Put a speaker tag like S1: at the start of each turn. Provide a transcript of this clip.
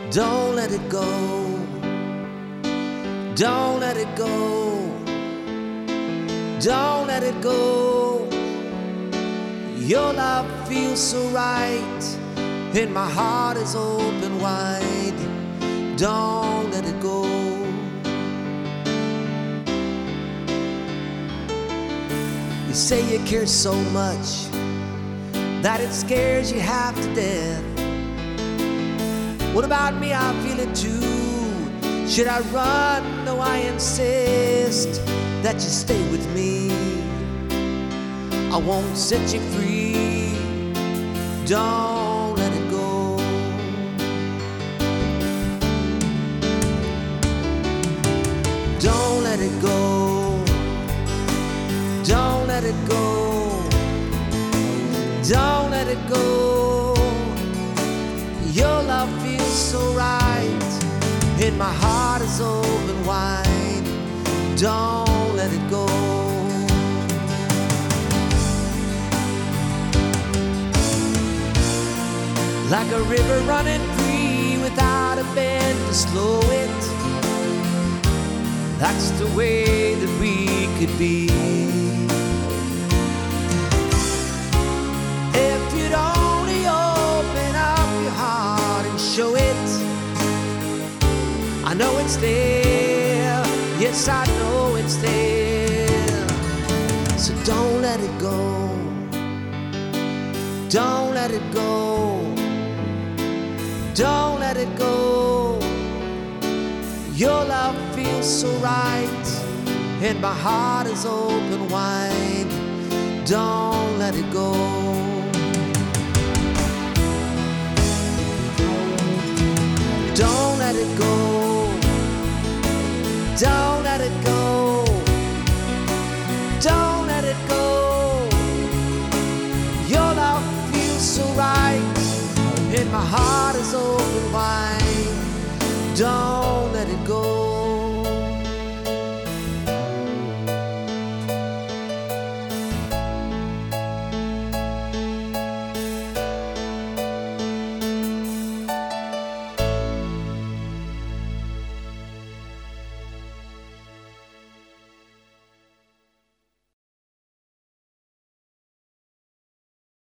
S1: Don't let it go. Don't let it go. Don't let it go. Your love feels so right, and my heart is open wide. Don't let it go. You say you care so much that it scares you half to death. What about me? I feel it too. Should I run? No, I insist that you stay with me. I won't set you free. Don't let it go. Don't let it go. Don't let it go. Don't let it go. Your love feels so right, and my heart is open wide. Don't let it go. Like a river running free without a bend to slow it. That's the way that we could be. If you'd only open up your heart and show it. I know it's there. Yes, I know it's there. So don't let it go. Don't let it go. Don't let it go. Your love feels so right, and my heart is open wide. Don't let it go. Don't let it go. Don't let it go. Don't let it go. Your love feels so right, and my heart is open wide. Don't let it go.